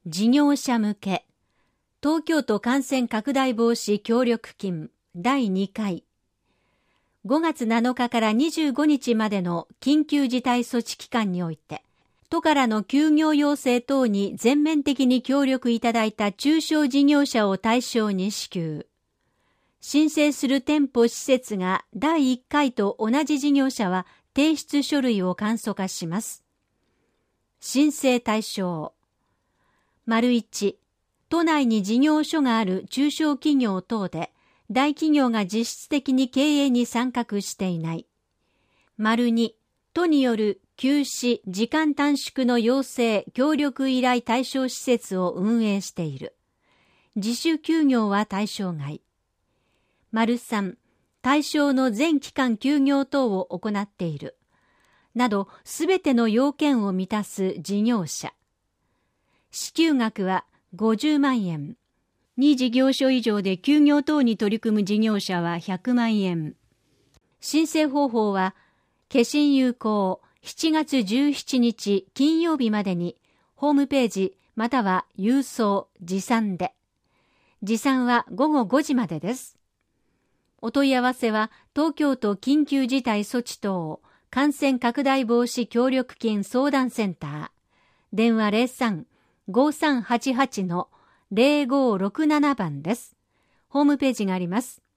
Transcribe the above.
事業者向け東京都感染拡大防止協力金第2回5月7日から25日までの緊急事態措置期間において、都からの休業要請等に全面的に協力いただいた中小事業者を対象に支給。申請する店舗施設が第1回と同じ事業者は提出書類を簡素化します。申請対象。1、都内に事業所がある中小企業等で、大企業が実質的に経営に参画していない。2、都による休止、時間短縮の要請、協力依頼対象施設を運営している。自主休業は対象外。3、対象の全期間休業等を行っている。など、すべての要件を満たす事業者。支給額は50万円。2事業所以上で休業等に取り組む事業者は100万円。申請方法は、消印有効7月17日金曜日までに、ホームページまたは郵送、持参で。持参は午後5時までです。お問い合わせは、東京都緊急事態措置等感染拡大防止協力金相談センター。電話03-5388-0567番です。ホームページがあります。